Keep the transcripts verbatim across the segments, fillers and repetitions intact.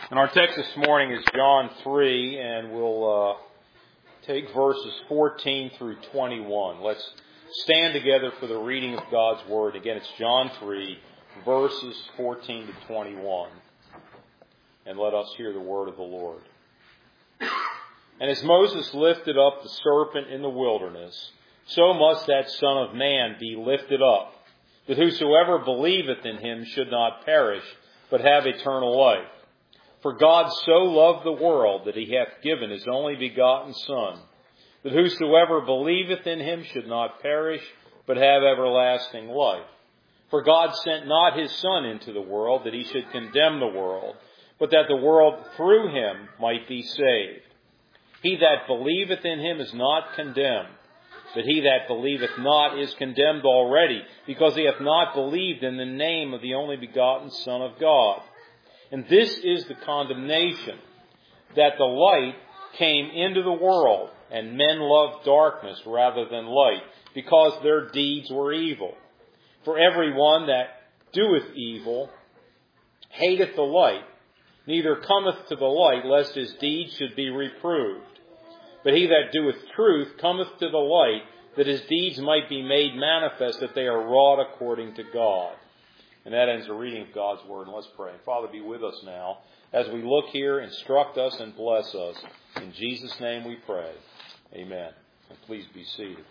And our text this morning is John three, and we'll uh, take verses fourteen through twenty-one. Let's stand together for the reading of God's Word. Again, it's John three, verses fourteen to twenty-one. And let us hear the word of the Lord. And as Moses lifted up the serpent in the wilderness, so must that Son of Man be lifted up, that whosoever believeth in him should not perish, but have eternal life. For God so loved the world that he hath given his only begotten Son, that whosoever believeth in him should not perish, but have everlasting life. For God sent not his Son into the world that he should condemn the world, but that the world through him might be saved. He that believeth in him is not condemned, but he that believeth not is condemned already, because he hath not believed in the name of the only begotten Son of God. And this is the condemnation, that the light came into the world, and men loved darkness rather than light, because their deeds were evil. For every one that doeth evil hateth the light, neither cometh to the light, lest his deeds should be reproved. But he that doeth truth cometh to the light, that his deeds might be made manifest, that they are wrought according to God. And that ends the reading of God's Word. And let's pray. Father, be with us now. As we look here, instruct us and bless us. In Jesus' name we pray. Amen. And please be seated.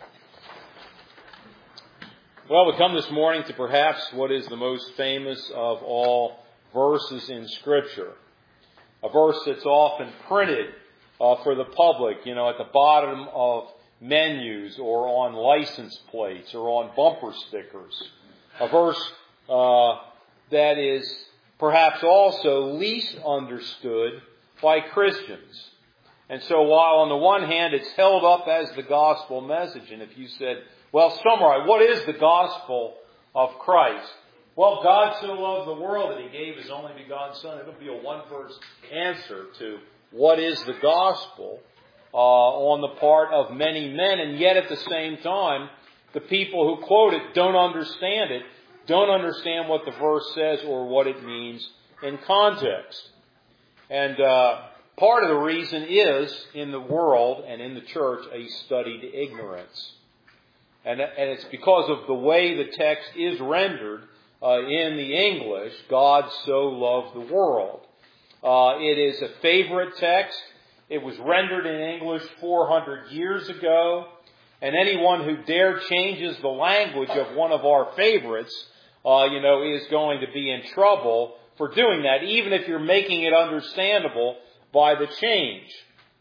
Well, we come this morning to perhaps what is the most famous of all verses in Scripture. A verse that's often printed uh, for the public, you know, at the bottom of menus or on license plates or on bumper stickers. A verse uh, that is perhaps also least understood by Christians. And so while on the one hand it's held up as the gospel message, and if you said, well, summarize, what is the gospel of Christ? Well, God so loved the world that he gave his only begotten Son. It'll be a one-verse answer to what is the gospel uh, on the part of many men. And yet at the same time, the people who quote it don't understand it, don't understand what the verse says or what it means in context. And uh, part of the reason is, in the world and in the church, a studied ignorance. And, and it's because of the way the text is rendered uh, in the English, God so loved the world. Uh, it is a favorite text. It was rendered in English four hundred years ago. And anyone who dare changes the language of one of our favorites, uh, you know, is going to be in trouble for doing that, even if you're making it understandable by the change.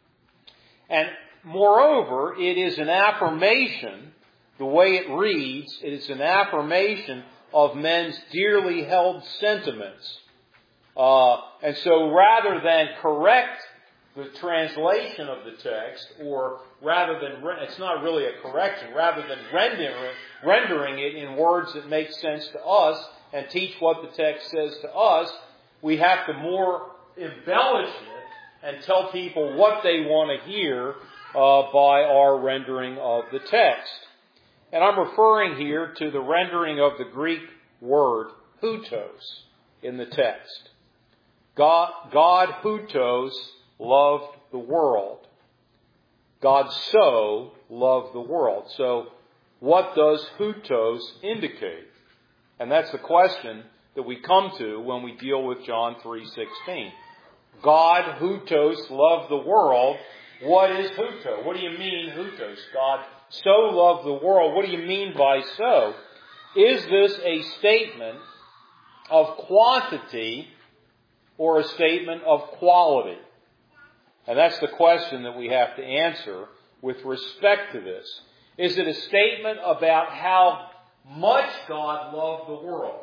And moreover, it is an affirmation, the way it reads, it is an affirmation of men's dearly held sentiments. Uh, and so rather than correct the translation of the text, or rather than, it's not really a correction, rather than rendering, rendering it in words that make sense to us and teach what the text says to us, we have to more embellish it and tell people what they want to hear uh, by our rendering of the text. And I'm referring here to the rendering of the Greek word hutos in the text. God, God hutos loved the world. God so loved the world. So what does hutos indicate? And that's the question that we come to when we deal with John three sixteen. God hutos loved the world. What is hutos? What do you mean hutos? God so loved the world. What do you mean by so? Is this a statement of quantity or a statement of quality? And that's the question that we have to answer with respect to this. Is it a statement about how much God loved the world?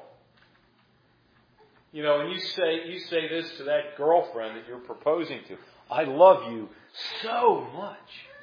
You know, and you say you say this to that girlfriend that you're proposing to. I love you so much.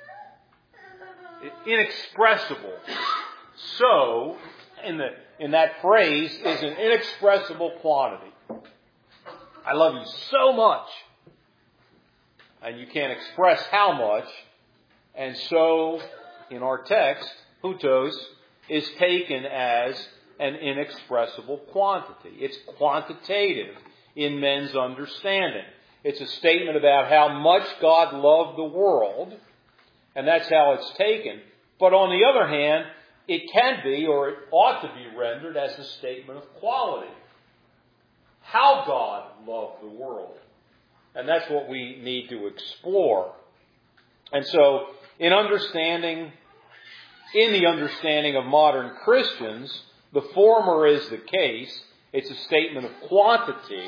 Inexpressible. So, in the in that phrase, is an inexpressible quantity. I love you so much. And you can't express how much. And so, in our text, hutos is taken as an inexpressible quantity. It's quantitative in men's understanding. It's a statement about how much God loved the world, and that's how it's taken. But on the other hand, it can be, or it ought to be rendered as a statement of quality. How God loved the world. And that's what we need to explore. And so, in understanding, in the understanding of modern Christians, the former is the case. It's a statement of quantity.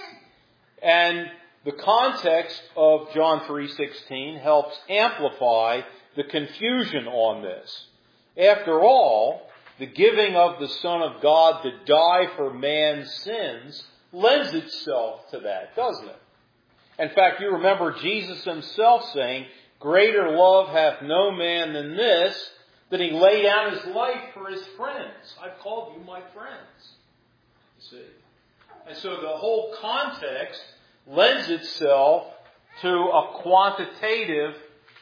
And the context of John three sixteen helps amplify the confusion on this. After all, the giving of the Son of God to die for man's sins lends itself to that, doesn't it? In fact, you remember Jesus himself saying, "Greater love hath no man than this, that he lay down his life for his friends. I've called you my friends." You see? And so the whole context lends itself to a quantitative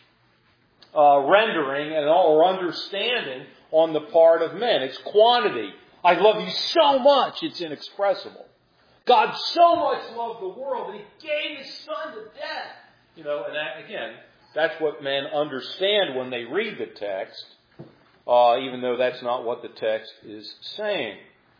uh, rendering and or understanding on the part of men. It's quantity. I love you so much, it's inexpressible. God so much loved the world that he gave his Son to death. You know, and that, again, that's what men understand when they read the text, uh, even though that's not what the text is saying.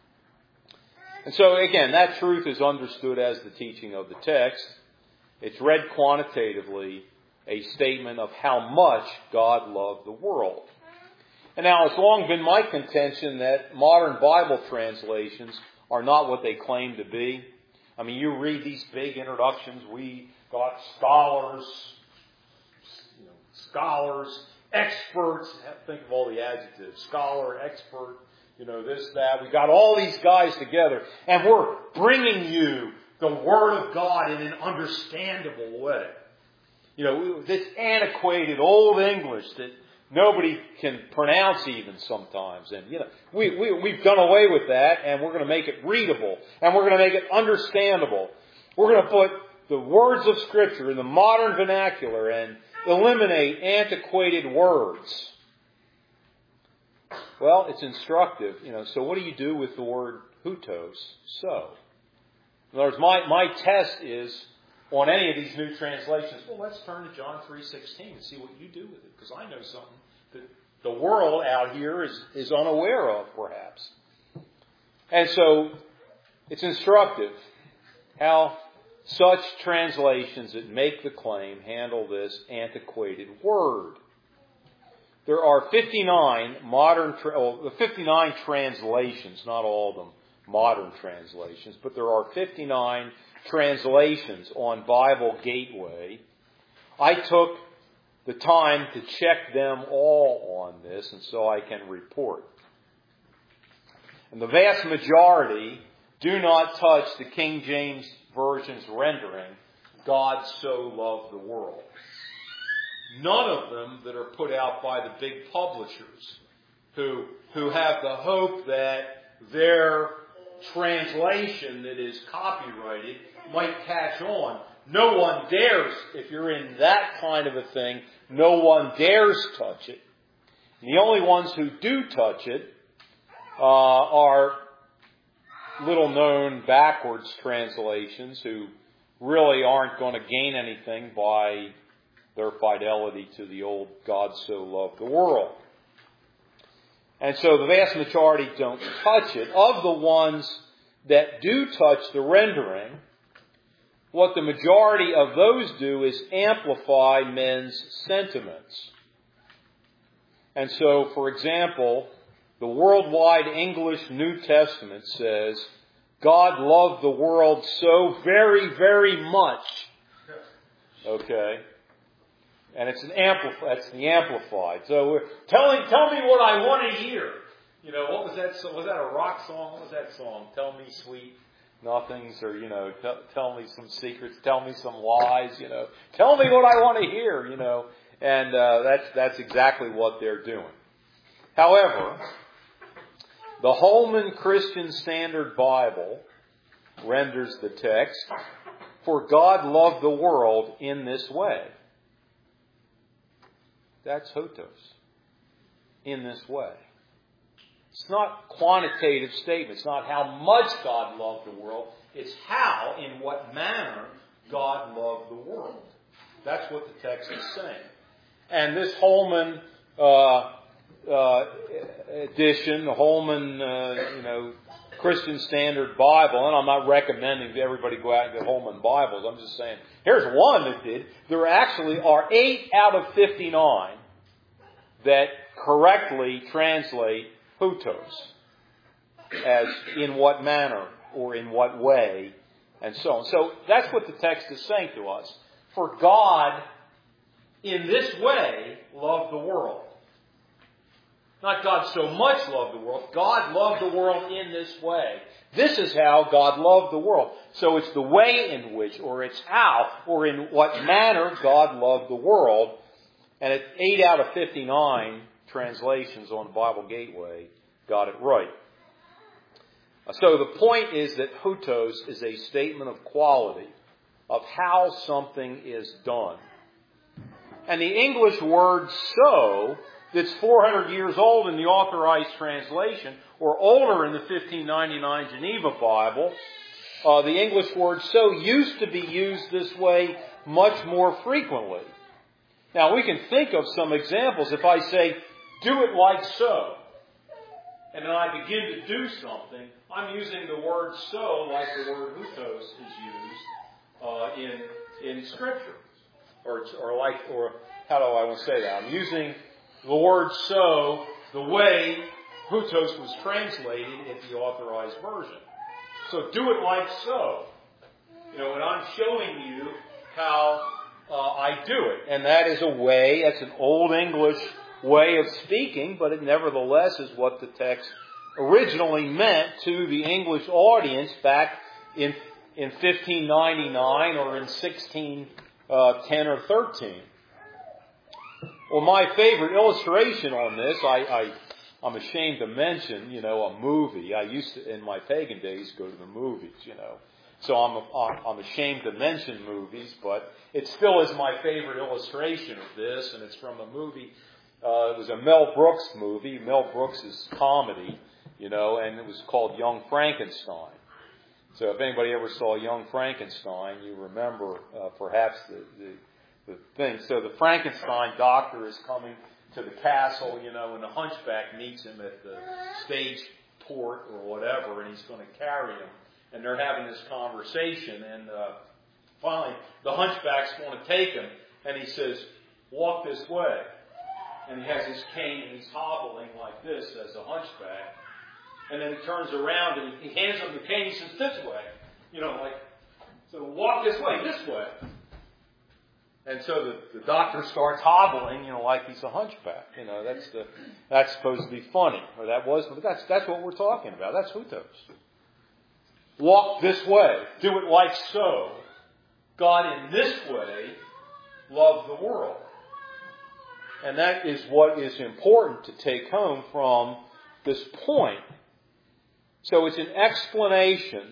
And so, again, that truth is understood as the teaching of the text. It's read quantitatively, a statement of how much God loved the world. And now, it's long been my contention that modern Bible translations are not what they claim to be. I mean, you read these big introductions. We got scholars, you know, scholars, experts. Think of all the adjectives. Scholar, expert, you know, this, that. We got all these guys together, and we're bringing you the Word of God in an understandable way. You know, this antiquated old English that nobody can pronounce even sometimes. And, you know, we, we, we've done away with that, and we're going to make it readable, and we're going to make it understandable. We're going to put the words of Scripture in the modern vernacular and eliminate antiquated words. Well, it's instructive, you know, so what do you do with the word hutos? So. In other words, my, my test is, on any of these new translations, well, let's turn to John three sixteen and see what you do with it, because I know something that the world out here is, is unaware of, perhaps. And so, it's instructive how such translations that make the claim handle this antiquated word. There are fifty-nine modern, tra- well, fifty-nine translations, not all of them modern translations, but there are fifty-nine translations on Bible Gateway. I took the time to check them all on this, and so I can report. And the vast majority do not touch the King James Version's rendering, "God so loved the world." None of them that are put out by the big publishers who, who have the hope that their translation that is copyrighted might catch on. No one dares, if you're in that kind of a thing, no one dares touch it. And the only ones who do touch it uh, are little-known backwards translations who really aren't going to gain anything by their fidelity to the old "God so loved the world." And so the vast majority don't touch it. Of the ones that do touch the rendering, what the majority of those do is amplify men's sentiments. And so, for example, the Worldwide English New Testament says, "God loved the world so very, very much." Okay. And it's an amplif- that's the amplified. So we're telling, tell me what I want to hear. You know, what was that? Was that a rock song? What was that song? Tell me sweet nothings, or you know, t- tell me some secrets. Tell me some lies. You know, tell me what I want to hear. You know, and uh, that's that's exactly what they're doing. However, the Holman Christian Standard Bible renders the text, "For God loved the world in this way." That's hutos. In this way. It's not quantitative statement. It's not how much God loved the world. It's how, in what manner, God loved the world. That's what the text is saying. And this Holman uh, uh, edition, the Holman, uh, you know, Christian Standard Bible, and I'm not recommending that everybody go out and get Holman Bibles. I'm just saying, here's one that did. There actually are eight out of fifty-nine that correctly translate hutos as in what manner or in what way and so on. So that's what the text is saying to us. For God, in this way, loved the world. Not God so much loved the world. God loved the world in this way. This is how God loved the world. So it's the way in which, or it's how, or in what manner God loved the world. And it's eight out of fifty-nine translations on Bible Gateway got it right. So the point is that hutos is a statement of quality, of how something is done. And the English word so, that's four hundred years old in the Authorized Translation, or older in the fifteen ninety-nine Geneva Bible, uh, the English word so used to be used this way much more frequently. Now, we can think of some examples. If I say, do it like so, and then I begin to do something, I'm using the word so like the word hutos is used uh, in in Scripture. Or, or like, or how do I want to say that? I'm using the word so the way hutos was translated in the Authorized Version. So do it like so. You know, and I'm showing you how uh, I do it. And that is a way, that's an Old English way of speaking, but it nevertheless is what the text originally meant to the English audience back in in fifteen ninety-nine or in sixteen ten or thirteen. Well, my favorite illustration on this, I, I, I'm ashamed to mention, you know, a movie. I used to, in my pagan days, go to the movies, you know. So I'm, I'm ashamed to mention movies, but it still is my favorite illustration of this, and it's from a movie. Uh, it was a Mel Brooks movie, Mel Brooks' comedy, you know, and it was called Young Frankenstein. So if anybody ever saw Young Frankenstein, you remember uh, perhaps the, the, the thing. So the Frankenstein doctor is coming to the castle, you know, and the hunchback meets him at the stage port or whatever, and he's going to carry him. And they're having this conversation, and uh, finally the hunchback's going to take him, and he says, walk this way. And he has his cane, and he's hobbling like this as a hunchback. And then he turns around and he hands him the cane. He says, this way. You know, like, so walk this way, this way. And so the, the doctor starts hobbling, you know, like he's a hunchback. You know, that's the that's supposed to be funny. Or that was, but that's, that's what we're talking about. That's hutos. Walk this way. Do it like so. God in this way loved the world. And that is what is important to take home from this point. So it's an explanation,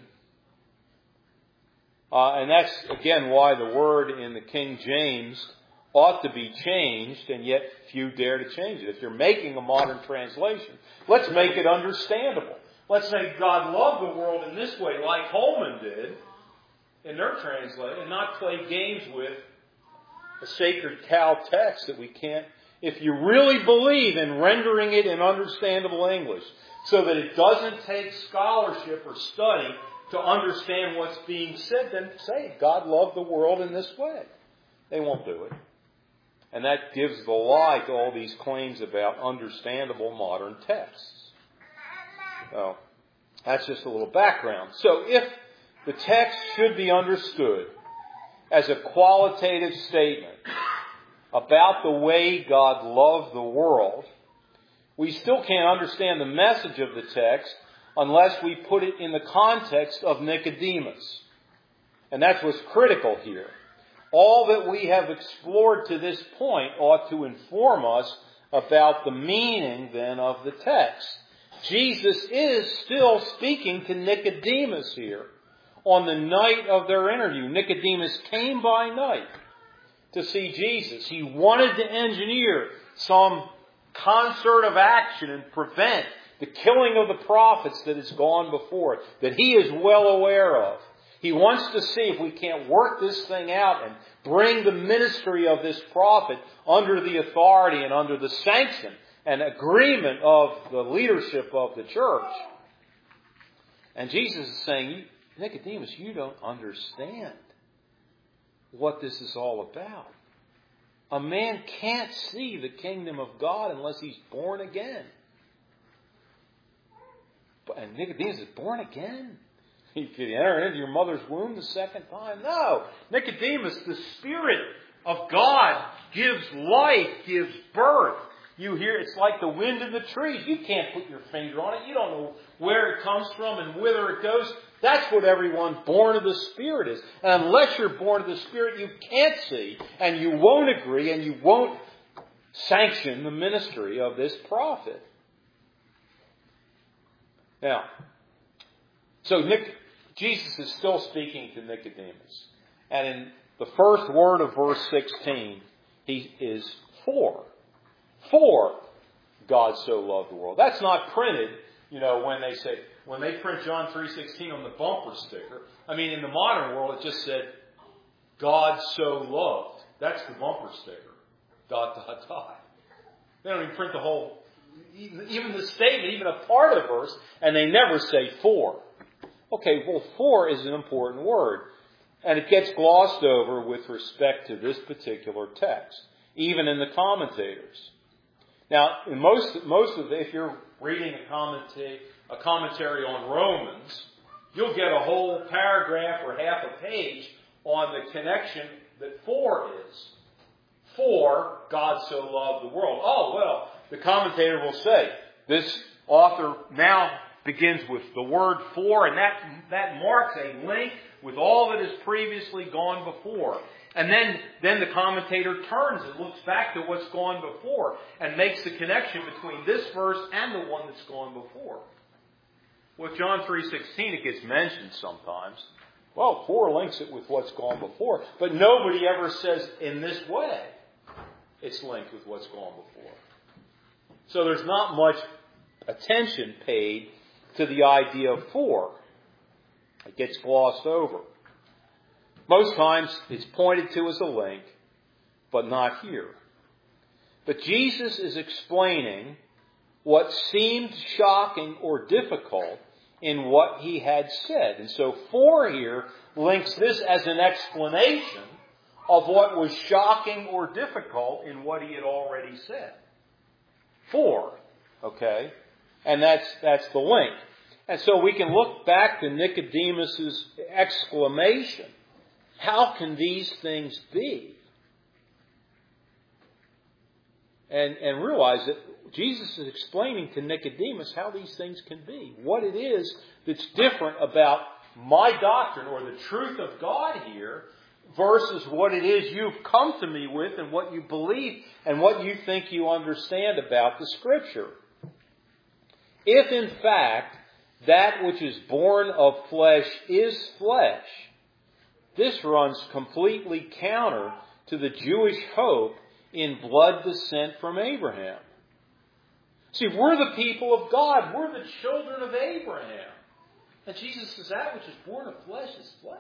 uh, and that's, again, why the word in the King James ought to be changed, and yet few dare to change it. If you're making a modern translation, let's make it understandable. Let's say God loved the world in this way, like Holman did in their translation, and not play games with a sacred cow text that we can't. If you really believe in rendering it in understandable English, so that it doesn't take scholarship or study to understand what's being said, then say, God loved the world in this way. They won't do it. And that gives the lie to all these claims about understandable modern texts. So, that's just a little background. So, if the text should be understood as a qualitative statement about the way God loved the world, we still can't understand the message of the text unless we put it in the context of Nicodemus. And that's what's critical here. All that we have explored to this point ought to inform us about the meaning then of the text. Jesus is still speaking to Nicodemus here on the night of their interview. Nicodemus came by night to see Jesus. He wanted to engineer some concert of action and prevent the killing of the prophets that has gone before it, that he is well aware of. He wants to see if we can't work this thing out and bring the ministry of this prophet under the authority and under the sanction and agreement of the leadership of the church. And Jesus is saying, Nicodemus, you don't understand what this is all about. A man can't see the kingdom of God unless he's born again. And Nicodemus is born again? You could enter into your mother's womb the second time? No. Nicodemus, the Spirit of God gives life, gives birth. You hear it's like the wind in the trees. You can't put your finger on it. You don't know where it comes from and whither it goes. That's what everyone born of the Spirit is. And unless you're born of the Spirit, you can't see, and you won't agree, and you won't sanction the ministry of this prophet. Now, so Nick, Jesus is still speaking to Nicodemus. And in the first word of verse sixteen, he is for. For God so loved the world. That's not printed, you know, when they say, when they print John three sixteen on the bumper sticker. I mean, in the modern world, it just said, God so loved. That's the bumper sticker. Dot, dot, dot. They don't even print the whole, even the statement, even a part of the verse, and they never say for. Okay, well, for is an important word. And it gets glossed over with respect to this particular text, even in the commentators. Now, in most, most of the, if you're reading a commentary, a commentary on Romans, you'll get a whole paragraph or half a page on the connection that for is. For God so loved the world. Oh, well, the commentator will say, this author now begins with the word for, and that, that marks a link with all that has previously gone before. And then, then the commentator turns and looks back to what's gone before and makes the connection between this verse and the one that's gone before. With John three sixteen, it gets mentioned sometimes. Well, for links it with what's gone before. But nobody ever says in this way it's linked with what's gone before. So there's not much attention paid to the idea of for. It gets glossed over. Most times it's pointed to as a link, but not here. But Jesus is explaining what seemed shocking or difficult in what he had said. And so for here links this as an explanation of what was shocking or difficult in what he had already said. For, okay? And that's that's the link. And so we can look back to Nicodemus's exclamation. How can these things be? And, and realize that Jesus is explaining to Nicodemus how these things can be. What it is that's different about my doctrine or the truth of God here versus what it is you've come to me with and what you believe and what you think you understand about the Scripture. If in fact that which is born of flesh is flesh, this runs completely counter to the Jewish hope in blood descent from Abraham. See, we're the people of God. We're the children of Abraham. And Jesus says that which is born of flesh is flesh.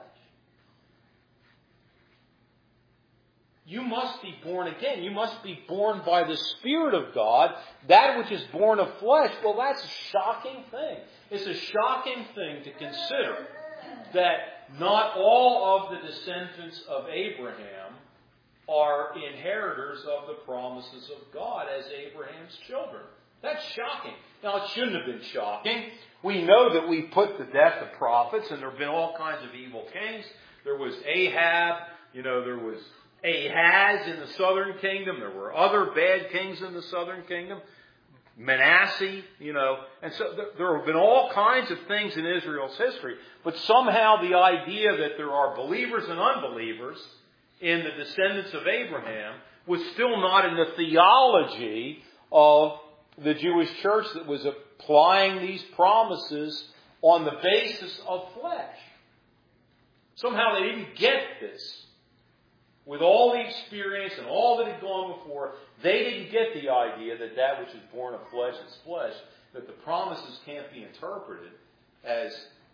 You must be born again. You must be born by the Spirit of God. That which is born of flesh, well, that's a shocking thing. It's a shocking thing to consider that not all of the descendants of Abraham are inheritors of the promises of God as Abraham's children. That's shocking. Now, it shouldn't have been shocking. We know that we put to death the prophets, and there have been all kinds of evil kings. There was Ahab, you know, there was Ahaz in the southern kingdom. There were other bad kings in the southern kingdom. Manasseh, you know. And so there have been all kinds of things in Israel's history. But somehow the idea that there are believers and unbelievers in the descendants of Abraham was still not in the theology of the Jewish church that was applying these promises on the basis of flesh. Somehow they didn't get this. With all the experience and all that had gone before, they didn't get the idea that that which is born of flesh is flesh, that the promises can't be interpreted as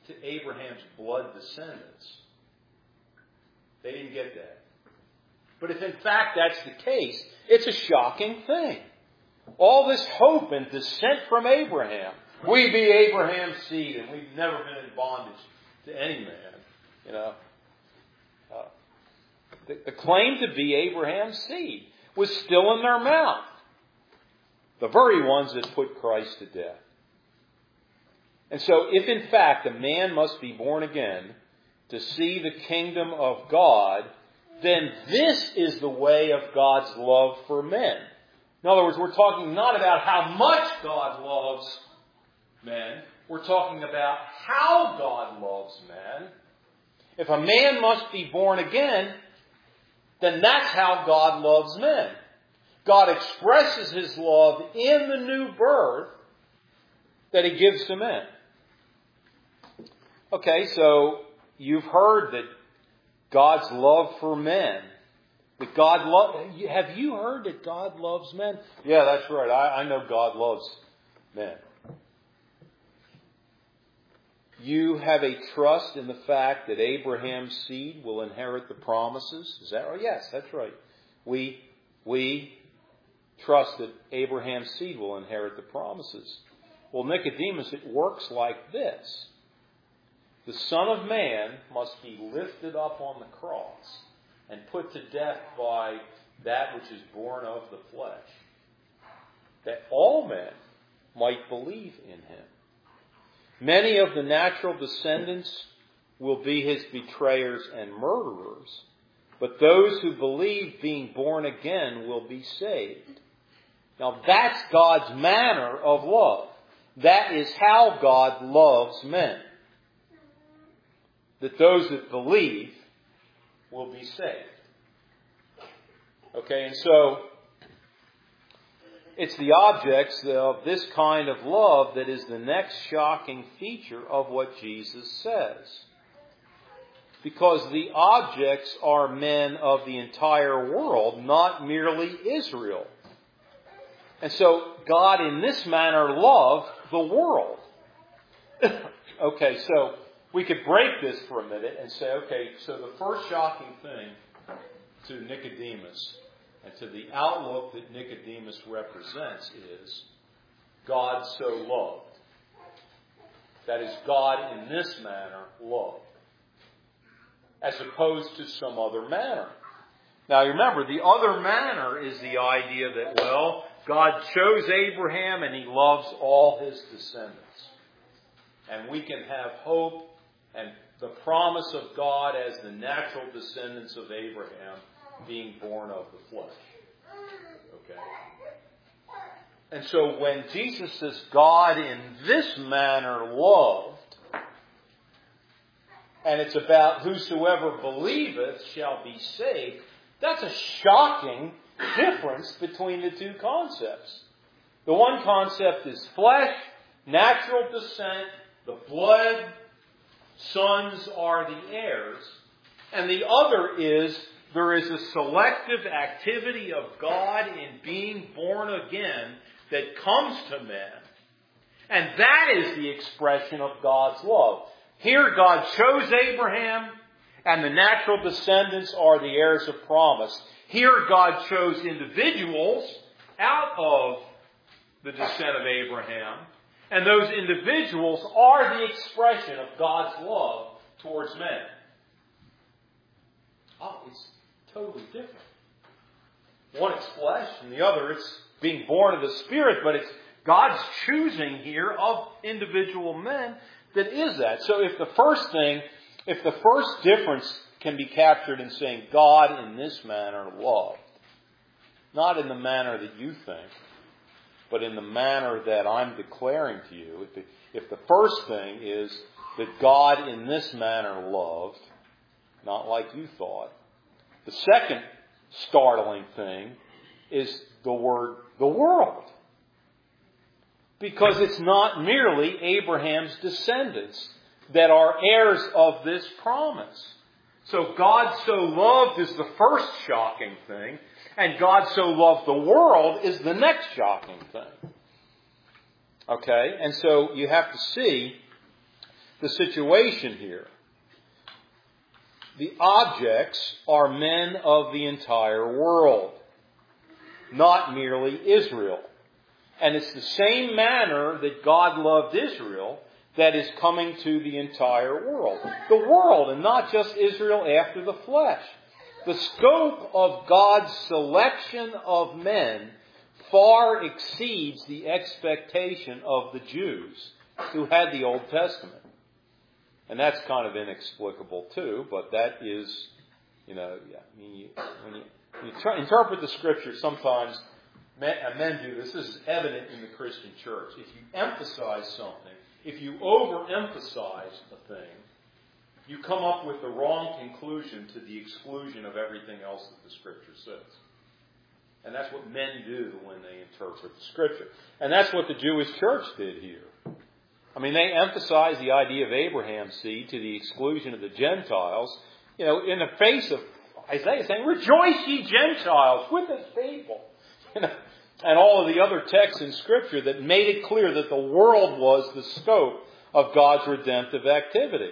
to Abraham's blood descendants. They didn't get that. But if in fact that's the case, it's a shocking thing. All this hope and descent from Abraham. We be Abraham's seed, and we've never been in bondage to any man. You know, uh, the, the claim to be Abraham's seed was still in their mouth. The very ones that put Christ to death. And so, if in fact a man must be born again to see the kingdom of God, then this is the way of God's love for men. In other words, we're talking not about how much God loves men. We're talking about how God loves men. If a man must be born again, then that's how God loves men. God expresses His love in the new birth that He gives to men. Okay, so you've heard that God's love for men. That God lo- have you heard that God loves men? Yeah, that's right. I, I know God loves men. You have a trust in the fact that Abraham's seed will inherit the promises. Is that right? Yes, that's right. We we trust that Abraham's seed will inherit the promises. Well, Nicodemus, it works like this. The Son of Man must be lifted up on the cross and put to death by that which is born of the flesh, that all men might believe in Him. Many of the natural descendants will be His betrayers and murderers, but those who believe being born again will be saved. Now that's God's manner of love. That is how God loves men. That those that believe will be saved. Okay, and so it's the objects of this kind of love that is the next shocking feature of what Jesus says. Because the objects are men of the entire world, not merely Israel. And so God in this manner loved the world. Okay, so we could break this for a minute and say, okay, so the first shocking thing to Nicodemus and to the outlook that Nicodemus represents is God so loved. That is, God in this manner loved, as opposed to some other manner. Now remember, the other manner is the idea that, well, God chose Abraham and He loves all his descendants. And we can have hope and the promise of God as the natural descendants of Abraham being born of the flesh. Okay? And so when Jesus says God in this manner loved, and it's about whosoever believeth shall be saved, that's a shocking difference between the two concepts. The one concept is flesh, natural descent, the blood, sons are the heirs. And the other is there is a selective activity of God in being born again that comes to men. And that is the expression of God's love. Here God chose Abraham, and the natural descendants are the heirs of promise. Here God chose individuals out of the descent of Abraham, and those individuals are the expression of God's love towards men. Oh, it's totally different. One, it's flesh, and the other, it's being born of the Spirit, but it's God's choosing here of individual men that is that. So if the first thing, if the first difference can be captured in saying God in this manner loved, not in the manner that you think, but in the manner that I'm declaring to you, if the, if the first thing is that God in this manner loved, not like you thought, the second startling thing is the word the world. Because it's not merely Abraham's descendants that are heirs of this promise. So God so loved is the first shocking thing, and God so loved the world is the next shocking thing. Okay, and so you have to see the situation here. The objects are men of the entire world, not merely Israel. And it's the same manner that God loved Israel that is coming to the entire world. The world, and not just Israel after the flesh. The scope of God's selection of men far exceeds the expectation of the Jews who had the Old Testament. And that's kind of inexplicable too, but that is, you know, yeah, I mean, you, when you, when you try, interpret the Scripture, sometimes men, men do this. This is evident in the Christian church. If you emphasize something, if you overemphasize a thing, you come up with the wrong conclusion to the exclusion of everything else that the Scripture says. And that's what men do when they interpret the Scripture. And that's what the Jewish church did here. I mean, they emphasize the idea of Abraham's seed to the exclusion of the Gentiles, you know, in the face of Isaiah saying, "Rejoice, ye Gentiles, with his people." You know, and all of the other texts in Scripture that made it clear that the world was the scope of God's redemptive activity.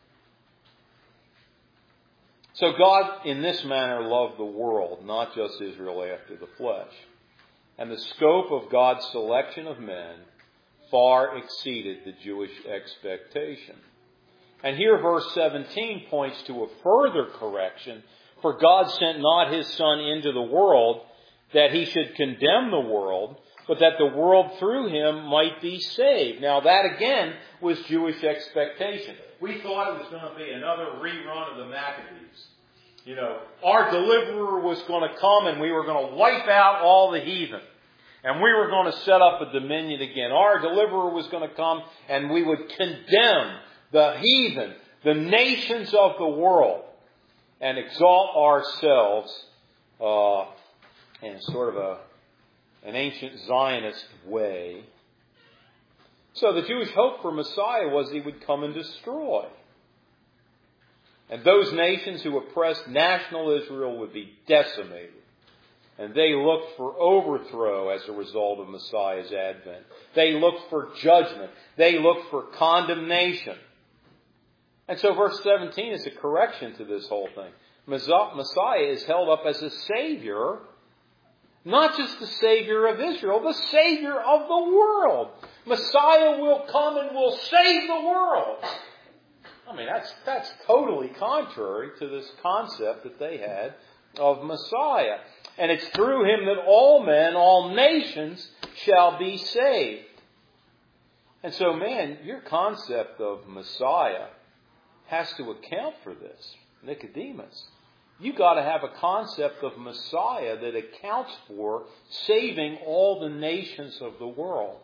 So God, in this manner, loved the world, not just Israel after the flesh. And the scope of God's selection of men far exceeded the Jewish expectation. And here verse seventeen points to a further correction. For God sent not his Son into the world that he should condemn the world, but that the world through him might be saved. Now that again was Jewish expectation. We thought it was going to be another rerun of the Maccabees. You know, our deliverer was going to come and we were going to wipe out all the heathen. And we were going to set up a dominion again. Our deliverer was going to come and we would condemn the heathen, the nations of the world, and exalt ourselves uh, in sort of a, an ancient Zionist way. So the Jewish hope for Messiah was he would come and destroy. And those nations who oppressed national Israel would be decimated. And they looked for overthrow as a result of Messiah's advent. They looked for judgment. They looked for condemnation. And so verse seventeen is a correction to this whole thing. Messiah is held up as a Savior, not just the Savior of Israel, the Savior of the world. Messiah will come and will save the world. I mean, that's, that's totally contrary to this concept that they had of Messiah. And it's through him that all men, all nations shall be saved. And so, man, your concept of Messiah has to account for this. Nicodemus, you got to have a concept of Messiah that accounts for saving all the nations of the world.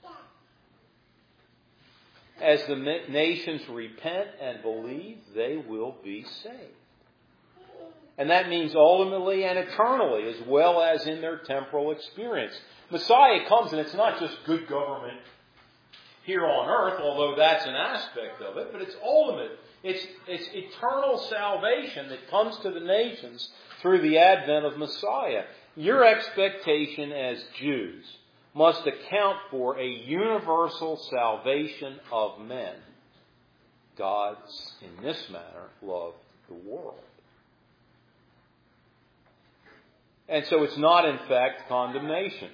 As the nations repent and believe, they will be saved. And that means ultimately and eternally, as well as in their temporal experience. Messiah comes, and it's not just good government here on earth, although that's an aspect of it, but it's ultimate. It's, it's eternal salvation that comes to the nations through the advent of Messiah. Your expectation as Jews must account for a universal salvation of men. God's, in this manner, loved the world. And so it's not, in fact, condemnation.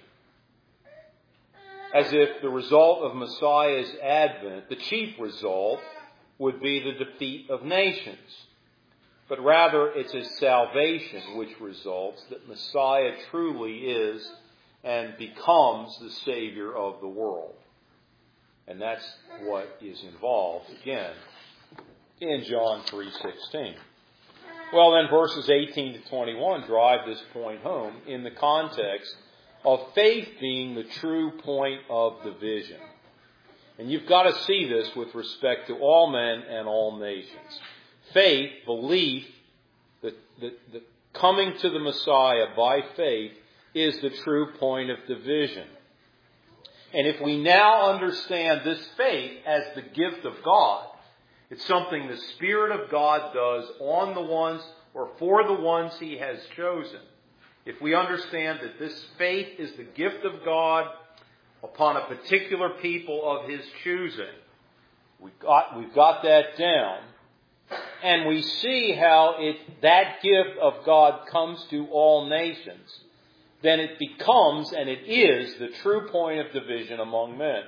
As if the result of Messiah's advent, the chief result, would be the defeat of nations. But rather, it's a salvation which results that Messiah truly is and becomes the Savior of the world. And that's what is involved, again, in John three sixteen. Well, then verses eighteen to twenty-one drive this point home in the context of faith being the true point of division. And you've got to see this with respect to all men and all nations. Faith, belief, the, the, the coming to the Messiah by faith is the true point of division. And if we now understand this faith as the gift of God, it's something the Spirit of God does on the ones or for the ones he has chosen. If we understand that this faith is the gift of God upon a particular people of his choosing, We got, we've got that down. And we see how it, that gift of God comes to all nations. Then it becomes, and it is, the true point of division among men.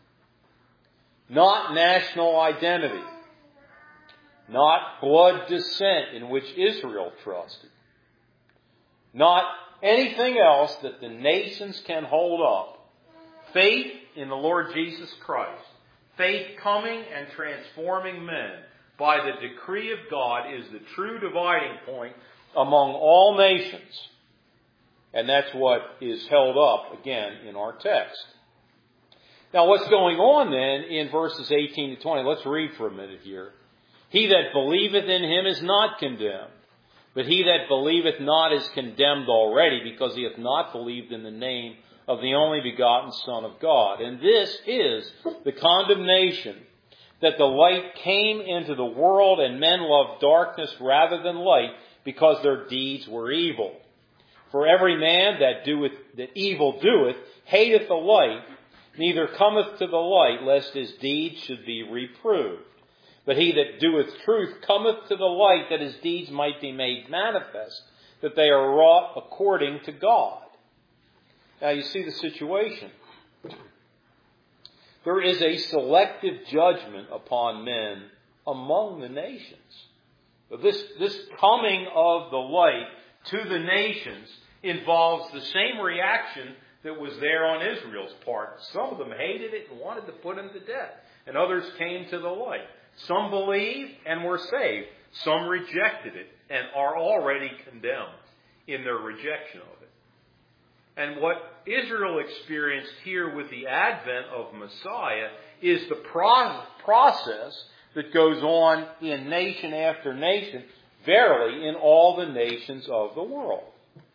Not national identity. Not blood descent in which Israel trusted. Not anything else that the nations can hold up. Faith in the Lord Jesus Christ. Faith coming and transforming men by the decree of God is the true dividing point among all nations. And that's what is held up, again, in our text. Now, what's going on then in verses eighteen to twenty? Let's read for a minute here. He that believeth in him is not condemned, but he that believeth not is condemned already, because he hath not believed in the name of the only begotten Son of God. And this is the condemnation, that the light came into the world, and men loved darkness rather than light, because their deeds were evil. For every man that doeth that evil doeth hateth the light, neither cometh to the light, lest his deeds should be reproved. But he that doeth truth cometh to the light, that his deeds might be made manifest, that they are wrought according to God. Now you see the situation. There is a selective judgment upon men among the nations. But this, this coming of the light to the nations involves the same reaction that was there on Israel's part. Some of them hated it and wanted to put him to death, and others came to the light. Some believed and were saved. Some rejected it and are already condemned in their rejection of it. And what Israel experienced here with the advent of Messiah is the pro- process that goes on in nation after nation, verily in all the nations of the world.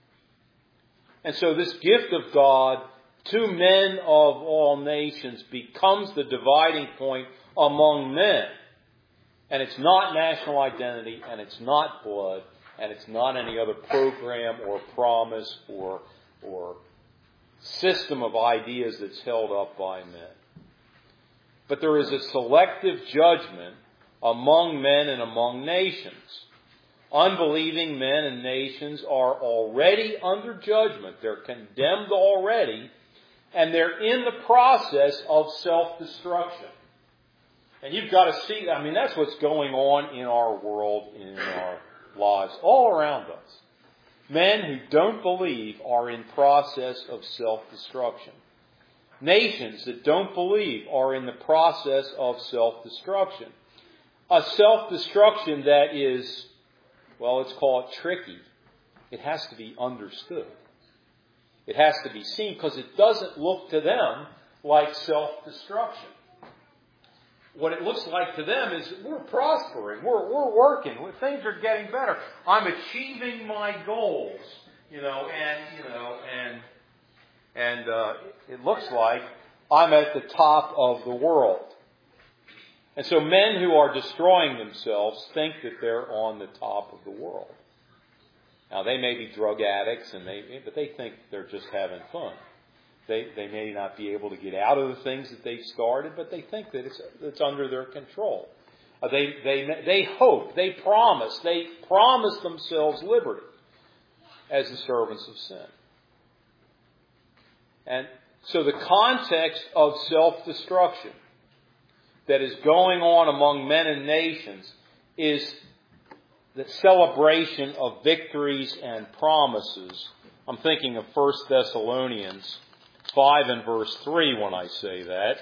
And so this gift of God to men of all nations becomes the dividing point among men. And it's not national identity, and it's not blood, and it's not any other program or promise or, or system of ideas that's held up by men. But there is a selective judgment among men and among nations. Unbelieving men and nations are already under judgment. They're condemned already, and they're in the process of self-destruction. And you've got to see, I mean, that's what's going on in our world, in our lives, all around us. Men who don't believe are in process of self-destruction. Nations that don't believe are in the process of self-destruction. A self-destruction that is, well, let's call it tricky. It has to be understood. It has to be seen, because it doesn't look to them like self-destruction. What it looks like to them is we're prospering, we're we're working, things are getting better. I'm achieving my goals, you know, and you know, and and uh, it looks like I'm at the top of the world. And so men who are destroying themselves think that they're on the top of the world. Now they may be drug addicts, and they but they think they're just having fun. They, they may not be able to get out of the things that they've started, but they think that it's, it's under their control. Uh, they, they, they hope, they promise, they promise themselves liberty as the servants of sin. And so the context of self-destruction that is going on among men and nations is the celebration of victories and promises. I'm thinking of First Thessalonians five and verse three when I say that.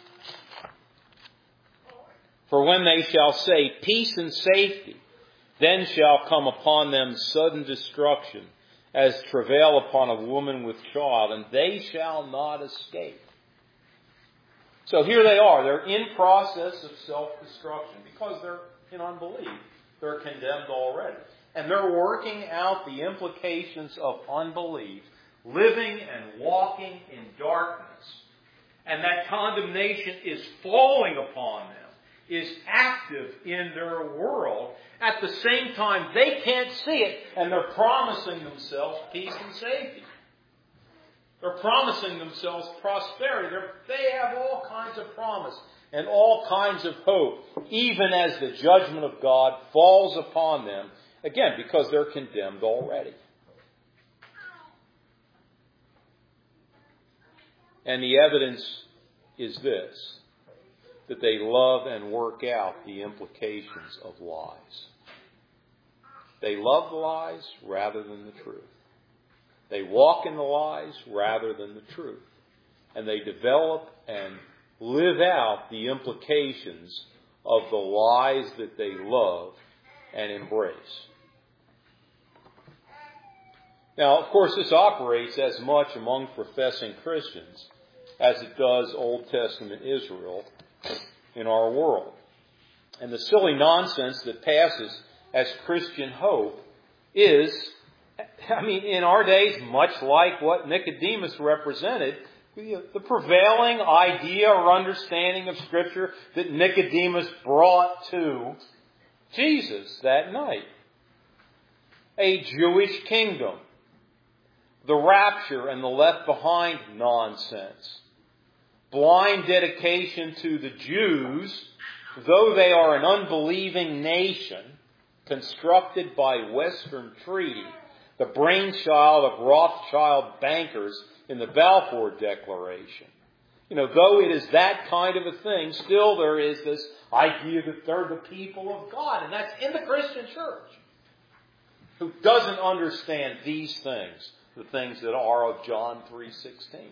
For when they shall say peace and safety, then shall come upon them sudden destruction, as travail upon a woman with child, and they shall not escape. So here they are. They're in process of self-destruction because they're in unbelief. They're condemned already. And they're working out the implications of unbelief, living and walking in darkness. And that condemnation is falling upon them, is active in their world. At the same time, they can't see it, and they're promising themselves peace and safety. They're promising themselves prosperity. They're, they have all kinds of promise and all kinds of hope, even as the judgment of God falls upon them, again, because they're condemned already. And the evidence is this, that they love and work out the implications of lies. They love the lies rather than the truth. They walk in the lies rather than the truth. And they develop and live out the implications of the lies that they love and embrace. Now, of course, this operates as much among professing Christians as it does Old Testament Israel in our world. And the silly nonsense that passes as Christian hope is, I mean, in our days, much like what Nicodemus represented, the prevailing idea or understanding of Scripture that Nicodemus brought to Jesus that night. A Jewish kingdom. The rapture and the left behind nonsense. Blind dedication to the Jews, though they are an unbelieving nation, constructed by Western treaty, the brainchild of Rothschild bankers in the Balfour Declaration. You know, though it is that kind of a thing, still there is this idea that they're the people of God, and that's in the Christian church, who doesn't understand these things, the things that are of John three sixteen.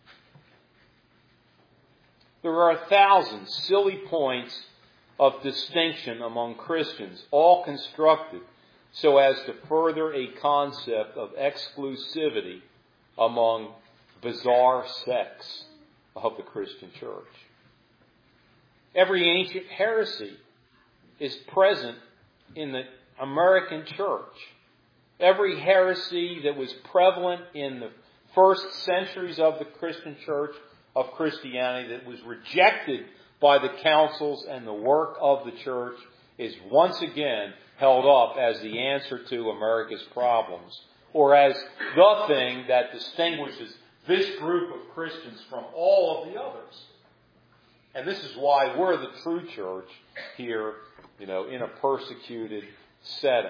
There are a thousand silly points of distinction among Christians, all constructed so as to further a concept of exclusivity among bizarre sects of the Christian church. Every ancient heresy is present in the American church. Every heresy that was prevalent in the first centuries of the Christian church, of Christianity, that was rejected by the councils and the work of the church, is once again held up as the answer to America's problems, or as the thing that distinguishes this group of Christians from all of the others. And this is why we're the true church here, you know, in a persecuted setting.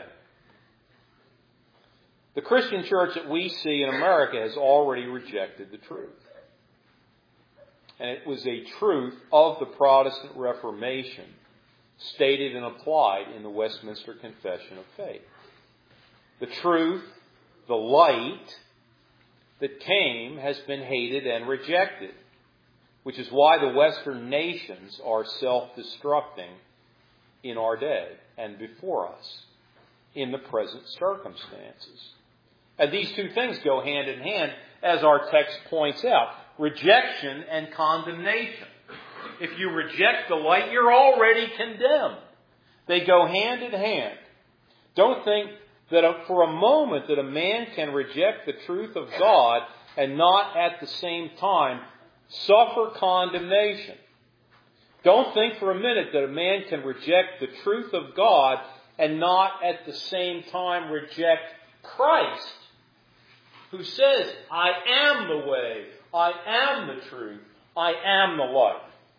The Christian church that we see in America has already rejected the truth. And it was a truth of the Protestant Reformation stated and applied in the Westminster Confession of Faith. The truth, the light that came, has been hated and rejected, which is why the Western nations are self-destructing in our day and before us in the present circumstances. And these two things go hand in hand, as our text points out. Rejection and condemnation. If you reject the light, you're already condemned. They go hand in hand. Don't think that for a moment that a man can reject the truth of God and not at the same time suffer condemnation. Don't think for a minute that a man can reject the truth of God and not at the same time reject Christ, who says, I am the way, I am the truth, I am the life.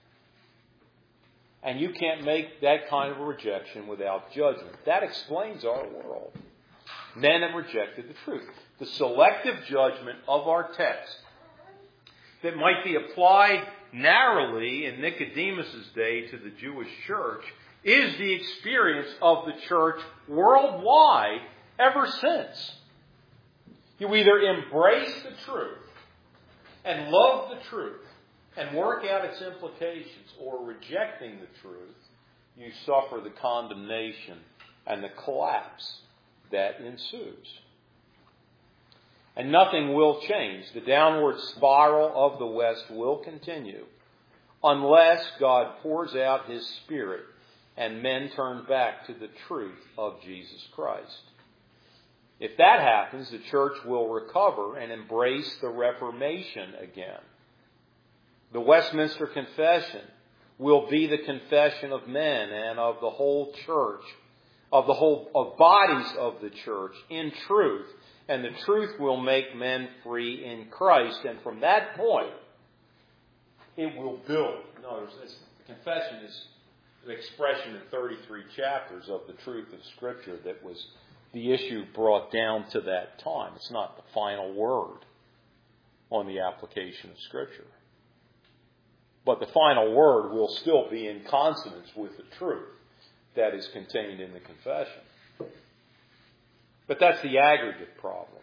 And you can't make that kind of a rejection without judgment. That explains our world. Men have rejected the truth. The selective judgment of our text that might be applied narrowly in Nicodemus' day to the Jewish church is the experience of the church worldwide ever since. You either embrace the truth and love the truth and work out its implications, or rejecting the truth, you suffer the condemnation and the collapse that ensues. And nothing will change. The downward spiral of the West will continue unless God pours out His Spirit and men turn back to the truth of Jesus Christ. If that happens, the church will recover and embrace the Reformation again. The Westminster Confession will be the confession of men and of the whole church, of the whole of bodies of the church in truth, And the truth will make men free in Christ. And from that point, it will build. Notice this, confession is an expression in thirty-three chapters of the truth of Scripture that was the issue brought down to that time. It's not the final word on the application of Scripture. But the final word will still be in consonance with the truth that is contained in the confession. But that's the aggregate problem.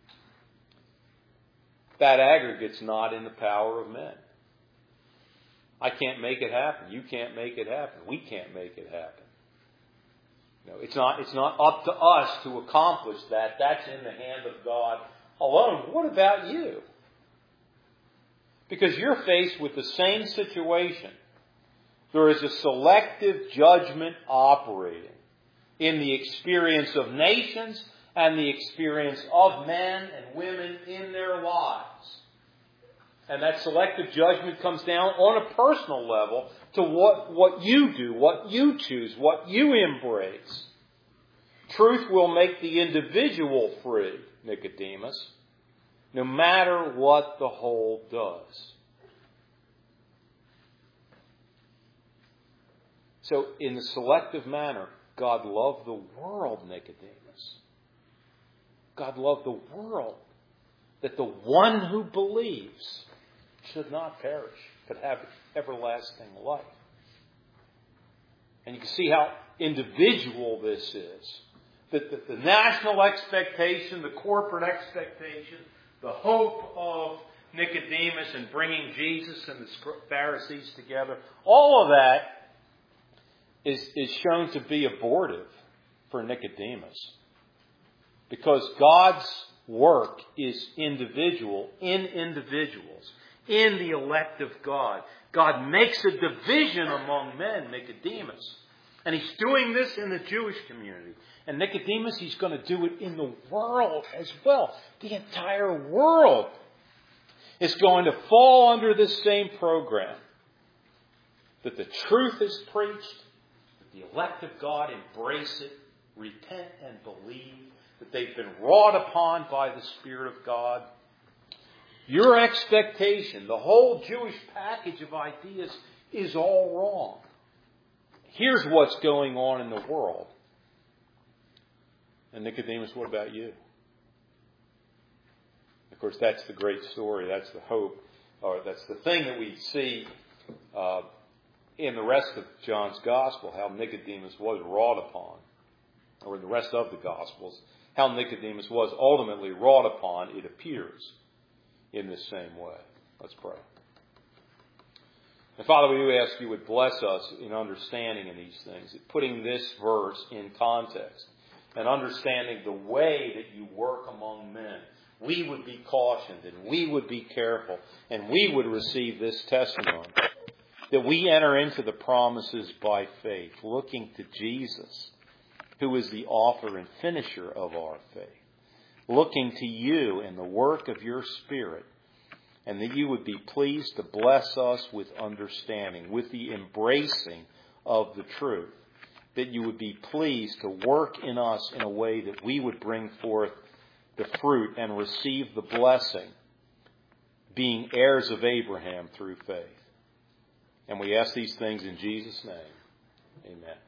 That aggregate's not in the power of men. I can't make it happen. You can't make it happen. We can't make it happen. You know, it's not, it's not up to us to accomplish that. That's in the hand of God alone. What about you? Because you're faced with the same situation. There is a selective judgment operating in the experience of nations and the experience of men and women in their lives. And that selective judgment comes down on a personal level to what, what you do, what you choose, what you embrace. Truth will make the individual free, Nicodemus, no matter what the whole does. So, in the selective manner, God loved the world, Nicodemus. God loved the world, that the one who believes should not perish, but have everlasting life. And you can see how individual this is. That the, the national expectation, the corporate expectation, the hope of Nicodemus and bringing Jesus and the Pharisees together, all of that is, is shown to be abortive for Nicodemus. Because God's work is individual, in individuals, in the elect of God. God makes a division among men, Nicodemus. And He's doing this in the Jewish community. And Nicodemus, He's going to do it in the world as well. The entire world is going to fall under this same program. That the truth is preached, that the elect of God embrace it, repent and believe, that they've been wrought upon by the Spirit of God. Your expectation, the whole Jewish package of ideas, is all wrong. Here's what's going on in the world. And Nicodemus, what about you? Of course, that's the great story. That's the hope. Or that's the thing that we see uh, in the rest of John's Gospel, how Nicodemus was wrought upon. Or in the rest of the Gospels, how Nicodemus was ultimately wrought upon, it appears, in this same way. Let's pray. And Father, we do ask you would bless us in understanding in these things, putting this verse in context and understanding the way that you work among men. We would be cautioned and we would be careful and we would receive this testimony that we enter into the promises by faith, looking to Jesus, who is the author and finisher of our faith, looking to you and the work of your Spirit, and that you would be pleased to bless us with understanding, with the embracing of the truth, that you would be pleased to work in us in a way that we would bring forth the fruit and receive the blessing, being heirs of Abraham through faith. And we ask these things in Jesus' name. Amen.